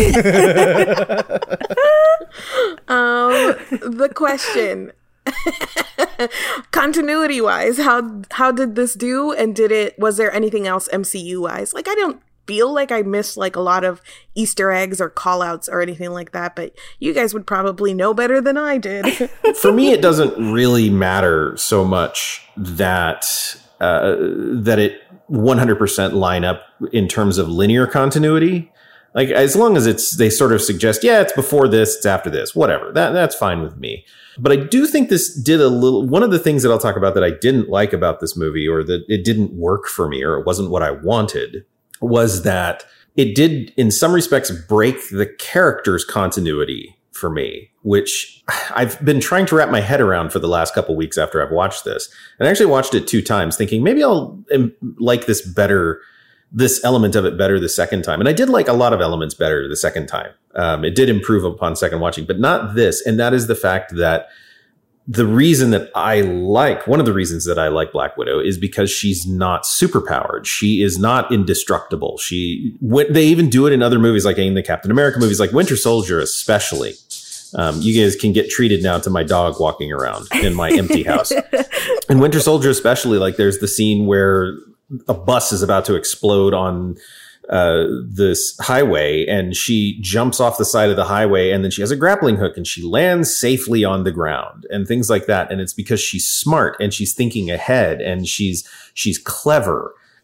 um, the question. Continuity wise, how how did this do, and did it was there anything else M C U wise? Like, I don't feel like I missed like a lot of Easter eggs or call outs or anything like that, but you guys would probably know better than I did. For me, it doesn't really matter so much that uh, that it one hundred percent line up in terms of linear continuity. Like, as long as it's they sort of suggest, yeah, it's before this, it's after this, whatever. That that's fine with me. But I do think this did a little. One of the things that I'll talk about that I didn't like about this movie, or that it didn't work for me, or it wasn't what I wanted, was that it did, in some respects, break the character's continuity for me, which I've been trying to wrap my head around for the last couple of weeks after I've watched this. And I actually watched it two times, thinking maybe I'll um, like this better. This element of it better the second time. And I did like a lot of elements better the second time. Um, it did improve upon second watching, but not this. And that is the fact that the reason that I like, one of the reasons that I like Black Widow is because she's not superpowered. She is not indestructible. She, when, they even do it in other movies, like in the Captain America movies, like Winter Soldier, especially. Um, you guys can get treated now to my dog walking around in my empty house. In Winter Soldier, especially, like there's the scene where a bus is about to explode on uh, this highway, and she jumps off the side of the highway, and then she has a grappling hook and she lands safely on the ground and things like that. And it's because she's smart and she's thinking ahead and she's she's clever.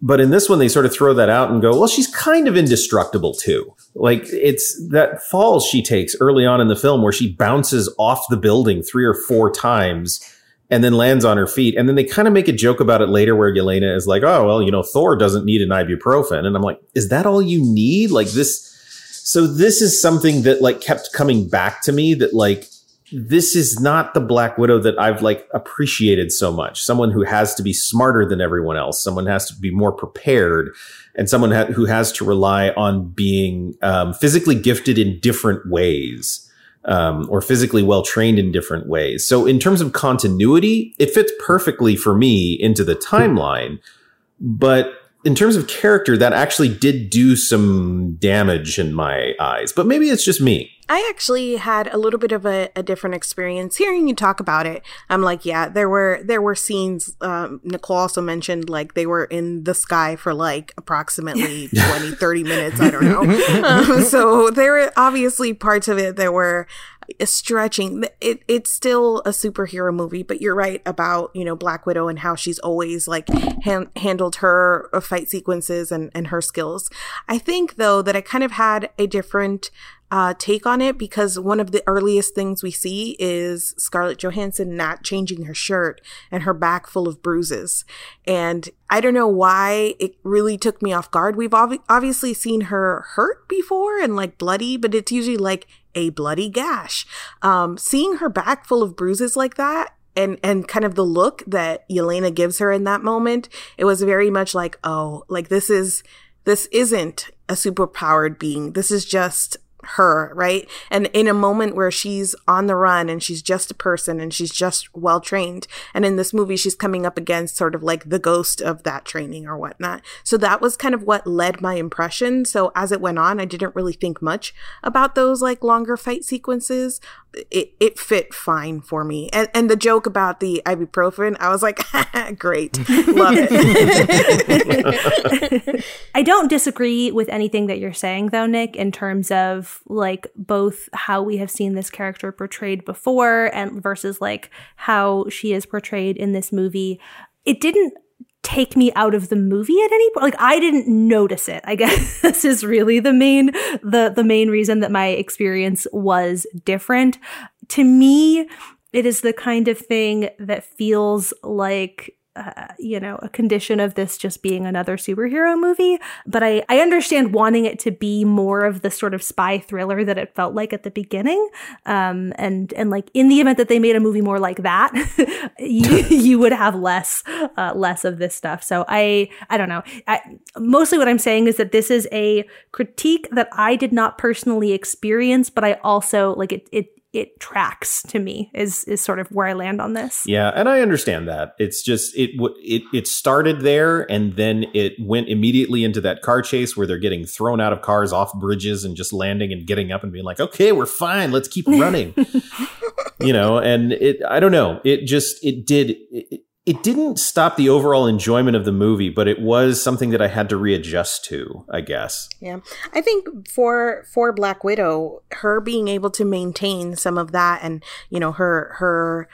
But in this one, they sort of throw that out and go, well, she's kind of indestructible too. Like it's that fall she takes early on in the film where she bounces off the building three or four times and then lands on her feet. And then they kind of make a joke about it later where Yelena is like, oh, well, you know, Thor doesn't need an ibuprofen. And I'm like, is that all you need? Like this. So this is something that like kept coming back to me that like, this is not the Black Widow that I've like appreciated so much. Someone who has to be smarter than everyone else. Someone has to be more prepared, and someone ha- who has to rely on being um, physically gifted in different ways, um, or physically well trained in different ways. So in terms of continuity, it fits perfectly for me into the timeline. But in terms of character, that actually did do some damage in my eyes. But maybe it's just me. I actually had a little bit of a, a different experience hearing you talk about it. I'm like, yeah, there were there were scenes. Um, Nicole also mentioned like they were in the sky for like approximately twenty, thirty minutes. I don't know. Um, so there were obviously parts of it that were stretching. It it's still a superhero movie, but you're right about, you know, Black Widow and how she's always like han- handled her fight sequences and, and her skills. I think though that I kind of had a different Uh, take on it because one of the earliest things we see is Scarlett Johansson not changing her shirt and her back full of bruises. And I don't know why it really took me off guard. We've ob- obviously seen her hurt before and like bloody, but it's usually like a bloody gash. Um, seeing her back full of bruises like that and, and kind of the look that Yelena gives her in that moment, it was very much like, oh, like this is, this isn't a superpowered being. This is just her, right? And in a moment where she's on the run and she's just a person and she's just well trained, and in this movie she's coming up against sort of like the ghost of that training or whatnot. So that was kind of what led my impression. So as it went on, I didn't really think much about those like longer fight sequences. It it fit fine for me. And and the joke about the ibuprofen, I was like, great, love it. I don't disagree with anything that you're saying though, Nick, in terms of like both how we have seen this character portrayed before and versus like how she is portrayed in this movie. It didn't take me out of the movie at any point. Like I didn't notice it. I guess this is really the main the the main reason that my experience was different. To me, it is the kind of thing that feels like Uh, you know, a condition of this just being another superhero movie. But I, I understand wanting it to be more of the sort of spy thriller that it felt like at the beginning. Um, and, and like in the event that they made a movie more like that, you, you would have less, uh, less of this stuff. So I, I don't know. I, mostly what I'm saying is that this is a critique that I did not personally experience, but I also like it, it, it tracks to me is is sort of where I land on this. Yeah, and I understand that. It's just it it it started there and then it went immediately into that car chase where they're getting thrown out of cars off bridges and just landing and getting up and being like, "Okay, we're fine. Let's keep running." You know, and it I don't know. It just it did it, it didn't stop the overall enjoyment of the movie, but it was something that I had to readjust to, I guess. Yeah. I think for for Black Widow, her being able to maintain some of that and, you know, her her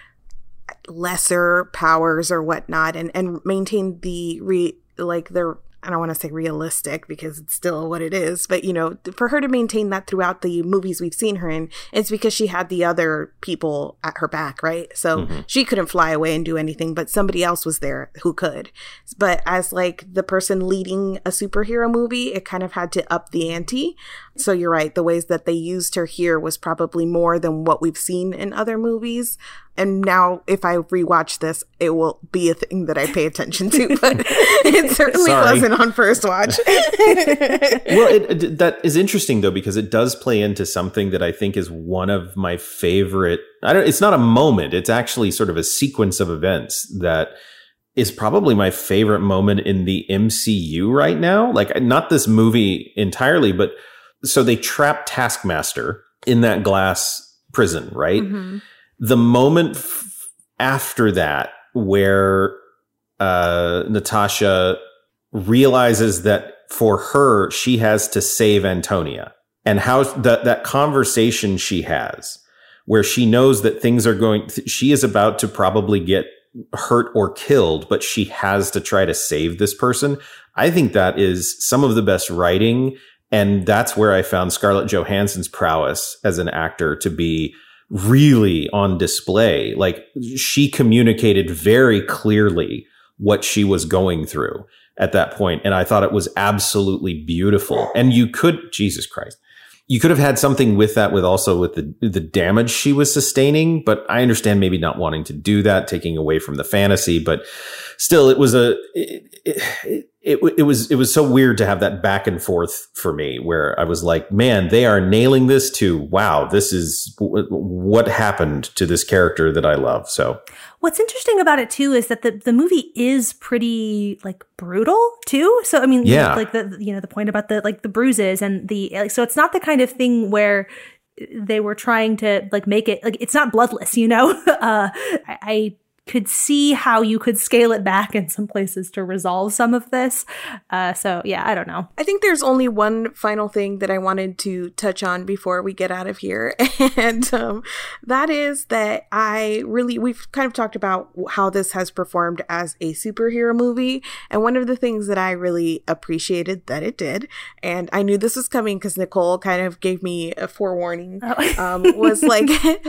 lesser powers or whatnot and, and maintain the re like the I don't want to say realistic because it's still what it is, but you know, for her to maintain that throughout the movies we've seen her in, it's because she had the other people at her back, right? So mm-hmm. she couldn't fly away and do anything, but somebody else was there who could. But as like the person leading a superhero movie, it kind of had to up the ante. So you're right, the ways that they used her here was probably more than what we've seen in other movies. And now if I rewatch this, it will be a thing that I pay attention to, but it certainly Sorry. wasn't on first watch. Well, it, it, that is interesting though, because it does play into something that I think is one of my favorite, I don't, it's not a moment. It's actually sort of a sequence of events that is probably my favorite moment in the M C U right now. Like not this movie entirely, but so they trap Taskmaster in that glass prison, right? Mm-hmm. The moment f- after that, where uh, Natasha realizes that for her, she has to save Antonia, and how that that conversation she has, where she knows that things are going, she is about to probably get hurt or killed, but she has to try to save this person. I think that is some of the best writing. And that's where I found Scarlett Johansson's prowess as an actor to be really on display. Like, she communicated very clearly what she was going through at that point. And I thought it was absolutely beautiful. And you could, Jesus Christ, you could have had something with that, with also with the, the damage she was sustaining. But I understand maybe not wanting to do that, taking away from the fantasy, but still it was a, it, it, it, it was, it was so weird to have that back and forth for me, where I was like, man, they are nailing this to, wow, this is w- what happened to this character that I love. So what's interesting about it too is that the, the movie is pretty like brutal too. So I mean, yeah. like the you know the point about the like the bruises and the like, so it's not the kind of thing where they were trying to like make it like it's not bloodless, you know. uh, I, I could see how you could scale it back in some places to resolve some of this. Uh, so yeah, I don't know. I think there's only one final thing that I wanted to touch on before we get out of here. And um, that is that I really, we've kind of talked about how this has performed as a superhero movie. And one of the things that I really appreciated that it did, and I knew this was coming because Nicole kind of gave me a forewarning, oh. um, was like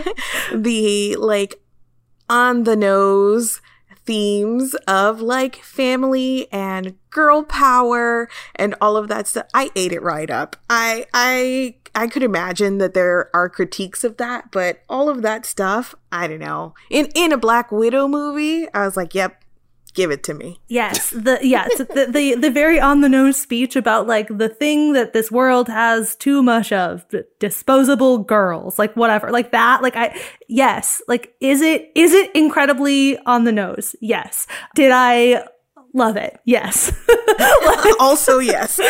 the like, on the nose themes of like family and girl power and all of that stuff. I ate it right up. I, I, I could imagine that there are critiques of that, but all of that stuff, I don't know. In, in a Black Widow movie, I was like, yep, give it to me. Yes. The, yeah. So the, the, the very on the nose speech about like the thing that this world has too much of, disposable girls, like whatever, like that. Like I, yes. Like, is it, is it incredibly on the nose? Yes. Did I love it? Yes. Also, yes.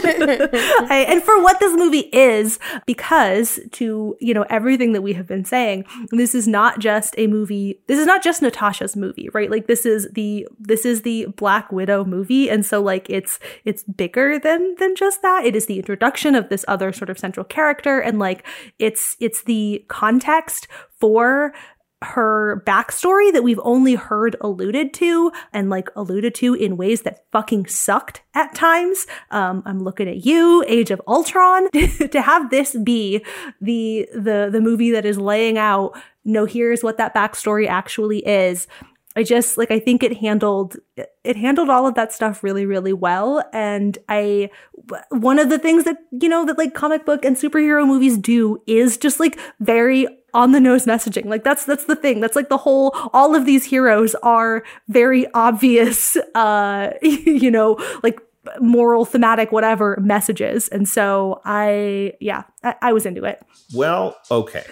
I, and for what this movie is, because to, you know, everything that we have been saying, this is not just a movie. This is not just Natasha's movie, right? Like this is the, this is the Black Widow movie. And so like it's, it's bigger than, than just that. It is the introduction of this other sort of central character. And like, it's, it's the context for her backstory that we've only heard alluded to and like alluded to in ways that fucking sucked at times. Um, I'm looking at you, Age of Ultron, to have this be the, the, the movie that is laying out, no, here's what that backstory actually is. I just like, I think it handled, it handled all of that stuff really, really well. And I, one of the things that, you know, that like comic book and superhero movies do is just like very on the nose messaging. Like that's, that's the thing. That's like the whole, all of these heroes are very obvious, uh, you know, like moral, thematic, whatever messages. And so I, yeah, I, I was into it. Well, okay.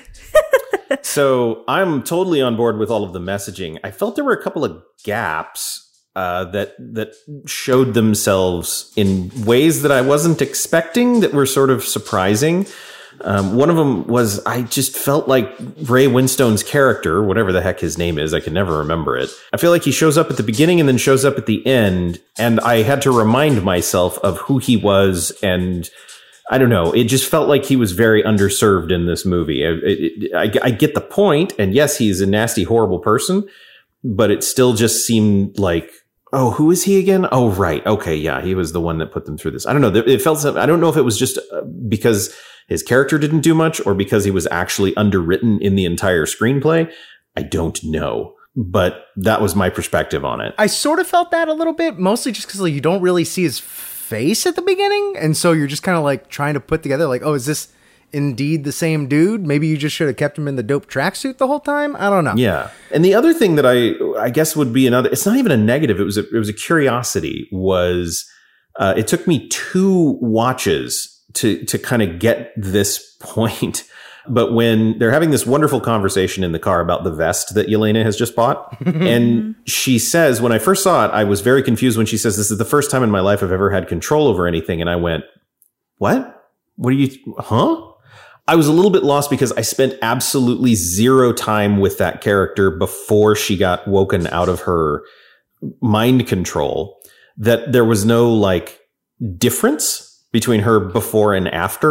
So I'm totally on board with all of the messaging. I felt there were a couple of gaps uh, that that showed themselves in ways that I wasn't expecting, that were sort of surprising. Um, one of them was I just felt like Ray Winstone's character, whatever the heck his name is, I can never remember it. I feel like he shows up at the beginning and then shows up at the end, and I had to remind myself of who he was, and I don't know. It just felt like he was very underserved in this movie. It, it, I, I get the point, and yes, he's a nasty, horrible person, but it still just seemed like, oh, who is he again? Oh, right. Okay, yeah, he was the one that put them through this. I don't know. It felt. I don't know if it was just because his character didn't do much, or because he was actually underwritten in the entire screenplay. I don't know. But that was my perspective on it. I sort of felt that a little bit, mostly just because like, you don't really see his face at the beginning. And so you're just kind of like trying to put together like, oh, is this indeed the same dude? Maybe you just should have kept him in the dope tracksuit the whole time. I don't know. Yeah. And the other thing that I I guess would be another, it's not even a negative. It was a, it was a curiosity was uh, it took me two watches to to kind of get this point. But when they're having this wonderful conversation in the car about the vest that Yelena has just bought, and she says, when I first saw it, I was very confused when she says, this is the first time in my life I've ever had control over anything. And I went, what? What are you, huh? I was a little bit lost because I spent absolutely zero time with that character before she got woken out of her mind control, that there was no like difference between her before and after.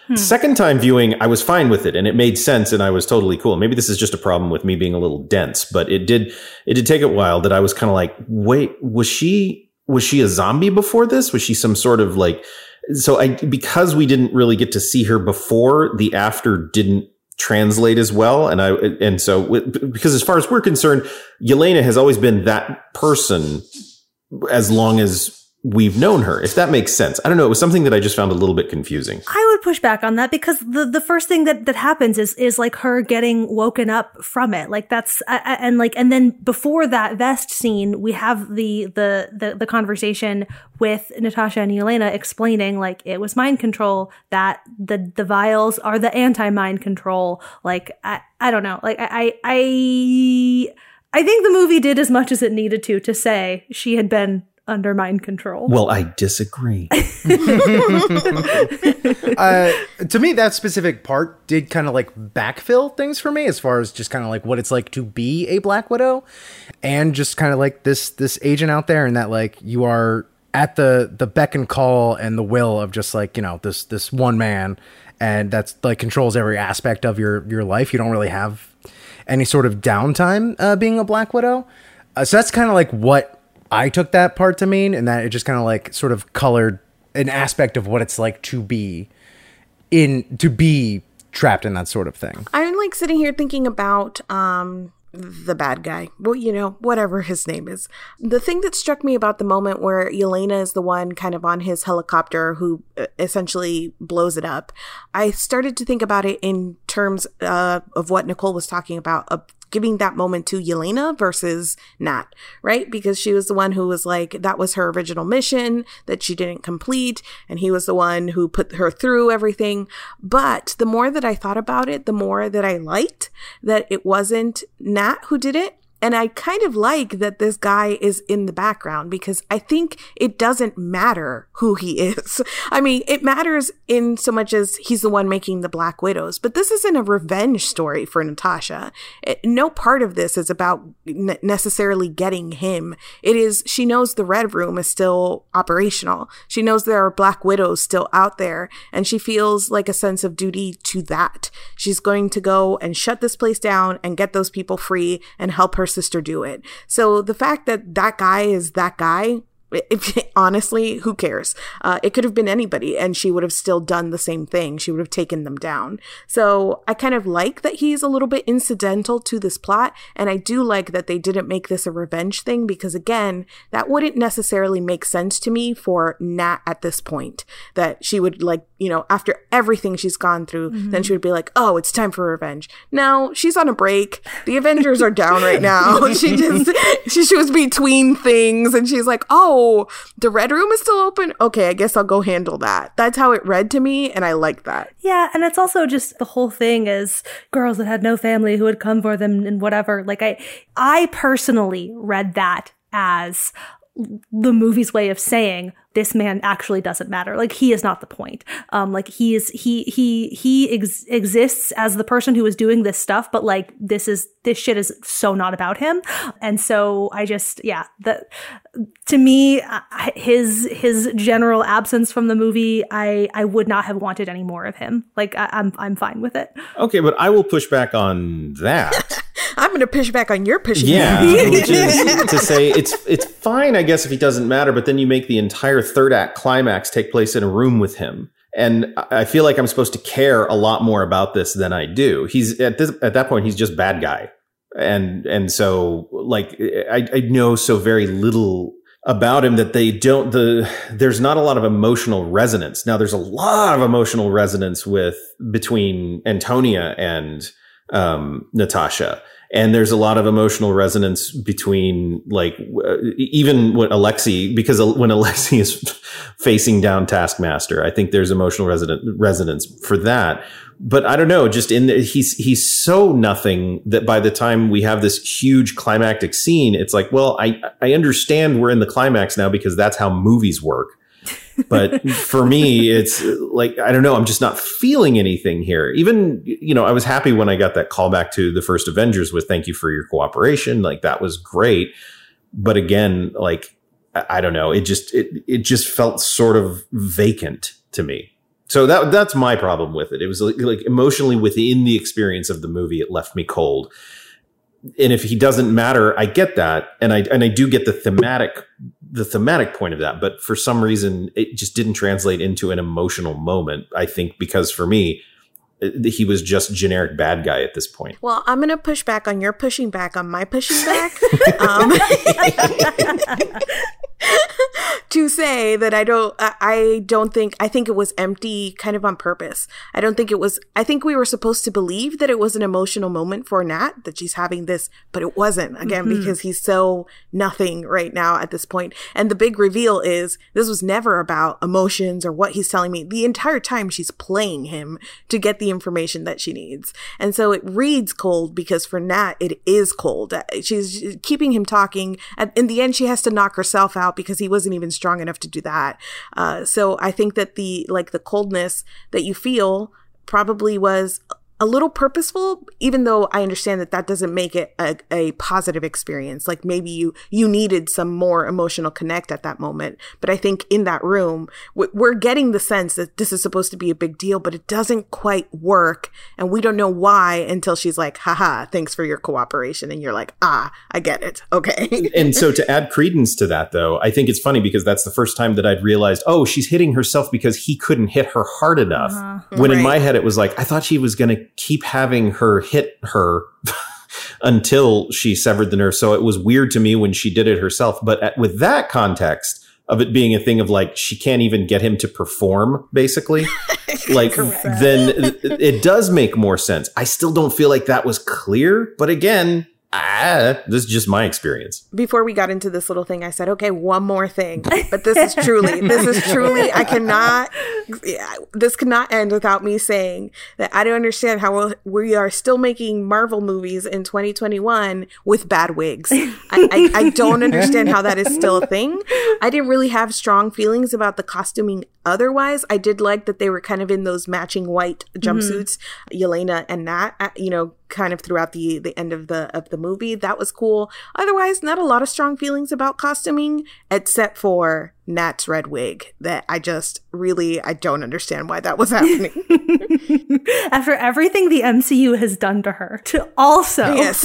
Hmm. Second time viewing, I was fine with it and it made sense and I was totally cool. Maybe this is just a problem with me being a little dense, but it did, it did take a while that I was kind of like, wait, was she, was she a zombie before this? Was she some sort of like, so I, because we didn't really get to see her before, the after didn't translate as well. And I, and so because as far as we're concerned, Yelena has always been that person as long as we've known her, if that makes sense. I don't know. It was something that I just found a little bit confusing. I would push back on that because the, the first thing that, that happens is, is like her getting woken up from it. Like that's, uh, and like, and then before that vest scene, we have the, the, the, the conversation with Natasha and Yelena explaining like it was mind control, that the, the vials are the anti-mind control. Like, I, I don't know. Like I, I, I think the movie did as much as it needed to, to say she had been under mind control. Well, I disagree. uh, to me, that specific part did kind of like backfill things for me as far as just kind of like what it's like to be a Black Widow and just kind of like this this agent out there, and that like you are at the the beck and call and the will of just like, you know, this this one man, and that's like controls every aspect of your your life. You don't really have any sort of downtime uh, being a Black Widow. Uh, so that's kind of like what I took that part to mean, and that it just kind of like sort of colored an aspect of what it's like to be in, to be trapped in that sort of thing. I'm like sitting here thinking about um, the bad guy. Well, you know, whatever his name is. The thing that struck me about the moment where Yelena is the one kind of on his helicopter who essentially blows it up, I started to think about it in terms uh, of what Nicole was talking about, uh, giving that moment to Yelena versus Nat, right? Because she was the one who was like, that was her original mission that she didn't complete. And he was the one who put her through everything. But the more that I thought about it, the more that I liked that it wasn't Nat who did it. And I kind of like that this guy is in the background because I think it doesn't matter who he is. I mean, it matters in so much as he's the one making the Black Widows, but this isn't a revenge story for Natasha. It, no part of this is about n- necessarily getting him. It is, she knows the Red Room is still operational. She knows there are Black Widows still out there, and she feels like a sense of duty to that. She's going to go and shut this place down and get those people free and help her sister do it. So the fact that that guy is that guy, if, honestly, who cares? Uh, it could have been anybody and she would have still done the same thing. She would have taken them down. So I kind of like that he's a little bit incidental to this plot. And I do like that they didn't make this a revenge thing because, again, that wouldn't necessarily make sense to me for Nat at this point. That she would, like, you know, after everything she's gone through, mm-hmm. then she would be like, oh, it's time for revenge. No, she's on a break. The Avengers are down right now. She just, she, she was between things and she's like, oh, the Red Room is still open? Okay, I guess I'll go handle that. That's how it read to me, and I like that. Yeah, and it's also just the whole thing is girls that had no family who would come for them and whatever. Like, I, I personally read that as the movie's way of saying this man actually doesn't matter. Like, he is not the point. Um, like he is, he, he, he ex- exists as the person who is doing this stuff, but like, this is, this shit is so not about him. And so I just, yeah, that to me, his, his general absence from the movie, I, I would not have wanted any more of him. Like, I, I'm, I'm fine with it. Okay. But I will push back on that. I'm going to push back on your pushing. Yeah. Which is to say it's, it's fine, I guess, if he doesn't matter, but then you make the entire third act climax take place in a room with him. And I feel like I'm supposed to care a lot more about this than I do. He's at this, at that point, he's just bad guy. And, and so like, I, I know so very little about him that they don't, the, there's not a lot of emotional resonance. Now there's a lot of emotional resonance with between Antonia and, um, Natasha. And there's a lot of emotional resonance between, like, uh, even when Alexei, because when Alexei is facing down Taskmaster, I think there's emotional resident, resonance for that. But I don't know, just in the, he's he's so nothing that by the time we have this huge climactic scene, it's like, well, I I understand we're in the climax now because that's how movies work. But for me, it's like, I don't know, I'm just not feeling anything here. Even, you know, I was happy when I got that call back to the first Avengers with thank you for your cooperation. Like, that was great. But again, like, I don't know, it just, it, it just felt sort of vacant to me, So that that's my problem with it. It was like, like emotionally within the experience of the movie, it left me cold. And if he doesn't matter, I get that, and I and I do get the thematic the thematic point of that. But for some reason, it just didn't translate into an emotional moment. I think because for me, he was just generic bad guy at this point. Well, I'm going to push back on your pushing back on my pushing back. um, to say that I don't, I don't think, I think it was empty kind of on purpose. I don't think it was, I think we were supposed to believe that it was an emotional moment for Nat, that she's having this, but it wasn't, again, mm-hmm. because he's so nothing right now at this point. And the big reveal is this was never about emotions or what he's telling me. The entire time she's playing him to get the information that she needs. And so it reads cold because for Nat, it is cold. She's keeping him talking. And in the end, she has to knock herself out because he wasn't even strong enough to do that. Uh, so I think that the, like the coldness that you feel probably was a little purposeful, even though I understand that that doesn't make it a, a positive experience. Like maybe you, you needed some more emotional connect at that moment. But I think in that room, we're getting the sense that this is supposed to be a big deal, but it doesn't quite work. And we don't know why until she's like, haha, thanks for your cooperation. And you're like, ah, I get it. Okay. And so to add credence to that, though, I think it's funny because that's the first time that I'd realized, oh, she's hitting herself because he couldn't hit her hard enough. Uh-huh. When right. in my head, it was like, I thought she was going to keep having her hit her until she severed the nerve. So it was weird to me when she did it herself. But at, with that context of it being a thing of like, she can't even get him to perform, basically, like, then it, it does make more sense. I still don't feel like that was clear. But again, ah, this is just my experience. Before we got into this little thing, I said, okay, one more thing. But this is truly, this is truly, I cannot, this cannot end without me saying that I don't understand how we are still making Marvel movies in twenty twenty-one with bad wigs. I, I, I don't understand how that is still a thing. I didn't really have strong feelings about the costuming otherwise. I did like that they were kind of in those matching white jumpsuits, mm-hmm. Yelena and Nat, you know, kind of throughout the the end of the of the movie. That was cool. Otherwise, not a lot of strong feelings about costuming, except for Nat's red wig that I just really, I don't understand why that was happening. After everything the M C U has done to her, to also yes.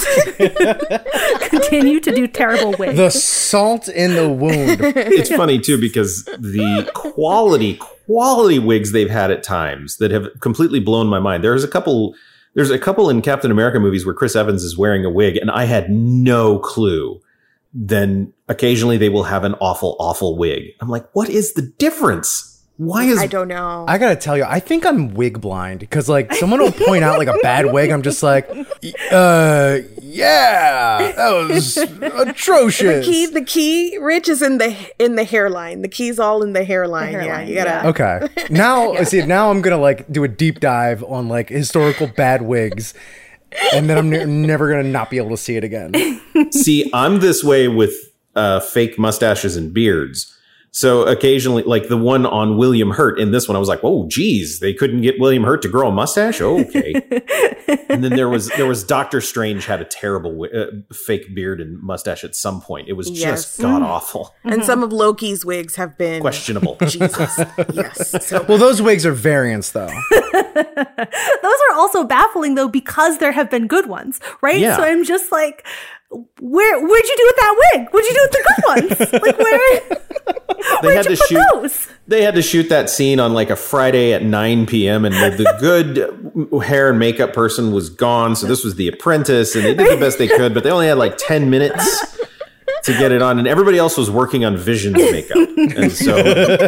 continue to do terrible wigs. The salt in the wound. It's funny too, because the quality, quality wigs they've had at times that have completely blown my mind. There's a couple There's a couple in Captain America movies where Chris Evans is wearing a wig and I had no clue. Then occasionally they will have an awful, awful wig. I'm like, what is the difference? Why is... I don't know. I gotta tell you, I think I'm wig blind because like someone will point out like a bad wig. I'm just like, uh, yeah, that was atrocious. The key, the key, Rich, is in the in the hairline. The key's all in the hairline. The hairline yeah, you gotta. Yeah. Okay. Now, yeah. see, now I'm gonna like do a deep dive on like historical bad wigs, and then I'm ne- never gonna not be able to see it again. See, I'm this way with uh, fake mustaches and beards. So occasionally, like the one on William Hurt in this one, I was like, "Oh, geez, they couldn't get William Hurt to grow a mustache." Oh, okay. And then there was there was Doctor Strange had a terrible uh, fake beard and mustache at some point. It was yes. just god awful. And mm-hmm. some of Loki's wigs have been questionable. Jesus, yes. So well, those wigs are variants, though. Those are also baffling, though, because there have been good ones, right? Yeah. So I'm just like, where where'd you do with that wig? What'd you do with the good ones? Like where? They had to shoot. Those? They had to shoot that scene on like a Friday at nine p.m. and the, the good hair and makeup person was gone. So this was The Apprentice, and they did the best they could, but they only had like ten minutes to get it on, and everybody else was working on Vision's makeup, and so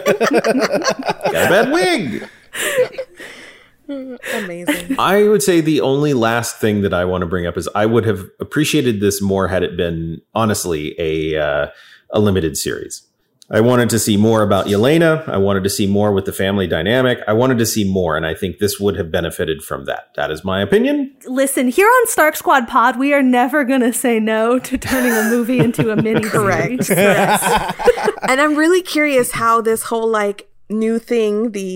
got a bad wig. Amazing. I would say the only last thing that I want to bring up is I would have appreciated this more had it been honestly a uh, a limited series. I wanted to see more about Yelena. I wanted to see more with the family dynamic. I wanted to see more, and I think this would have benefited from that. That is my opinion. Listen, here on Stark Squad Pod, we are never going to say no to turning a movie into a mini Correct. Correct. And I'm really curious how this whole like new thing, the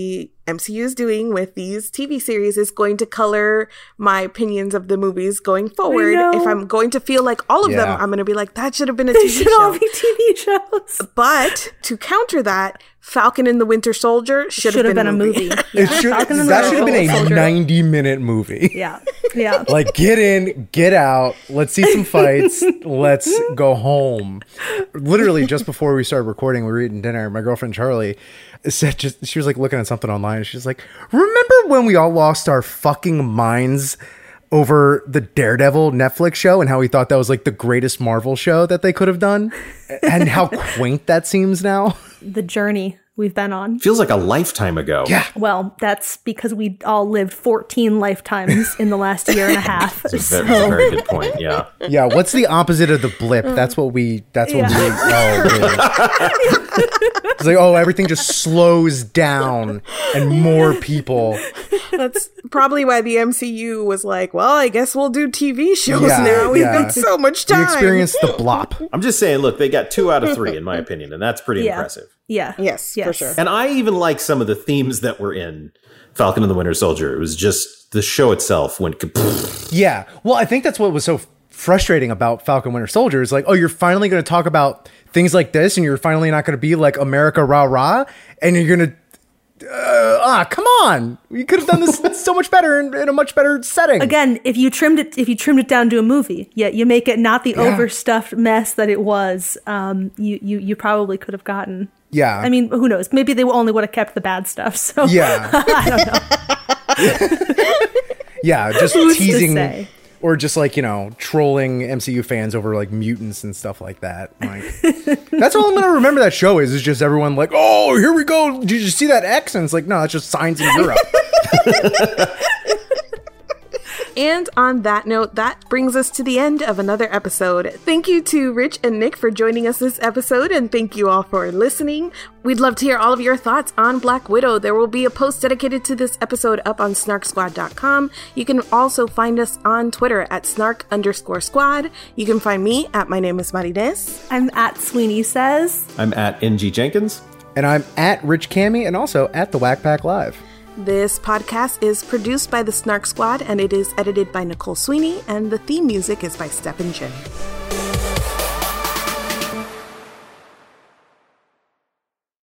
M C U is doing with these T V series is going to color my opinions of the movies going forward. If I'm going to feel like all of Yeah. them, I'm going to be like, that should have been a They T V should show. all be T V shows. But to counter that, Falcon and the Winter Soldier should, Should have been, a movie. It Yeah. should, Falcon and the that should have been Winter a Soldier. ninety minute movie. Yeah. Yeah. Like, get in, get out, let's see some fights, let's go home. Literally, just before we started recording, we were eating dinner. My girlfriend Charlie said, just she was like looking at something online, and she's like, remember when we all lost our fucking minds over the Daredevil Netflix show and how we thought that was like the greatest Marvel show that they could have done? And how quaint that seems now? The journey we've been on. Feels like a lifetime ago. Yeah. Well, that's because we all lived fourteen lifetimes in the last year and a half. That's a So- very, that's a very good point. Yeah. Yeah, what's the opposite of the blip? That's what we that's what we all do. It's like, oh, everything just slows down and more people. That's probably why the M C U was like, well, I guess we'll do T V shows Yeah, now. We've yeah. got so much We time. experienced the blop. I'm just saying, look, they got two out of three, in my opinion, and that's pretty Yeah. impressive. Yeah. Yes, for sure. And I even like some of the themes that were in Falcon and the Winter Soldier. It was just the show itself went kaput. Yeah. Well, I think that's what was so frustrating about Falcon Winter Soldier is like, oh, you're finally going to talk about things like this and you're finally not going to be like America rah rah and you're going to uh, ah, come on. You could have done this so much better in, in a much better setting. Again, if you trimmed it, if you trimmed it down to a movie, yeah, you make it not the Yeah. overstuffed mess that it was. Um, you you you probably could have gotten. Yeah. I mean, who knows? Maybe they only would have kept the bad stuff. So Yeah. I don't know. Yeah, just Who's to teasing say? or just like, you know, trolling M C U fans over like mutants and stuff like that. Like that's all I'm going to remember that show is is just everyone like, "Oh, here we go. Did you see that X?" And it's like, "No, that's just signs in Europe." And on that note, that brings us to the end of another episode. Thank you to Rich and Nick for joining us this episode, and thank you all for listening. We'd love to hear all of your thoughts on Black Widow. There will be a post dedicated to this episode up on snark squad dot com. You can also find us on Twitter at snark underscore squad. You can find me at My Name is Marines. I'm at Sweeney Says. I'm at N G Jenkins. And I'm at Rich Cammy and also at the Whack Pack Live. This podcast is produced by the Snark Squad, and it is edited by Nicole Sweeney, and the theme music is by Stephen Chin.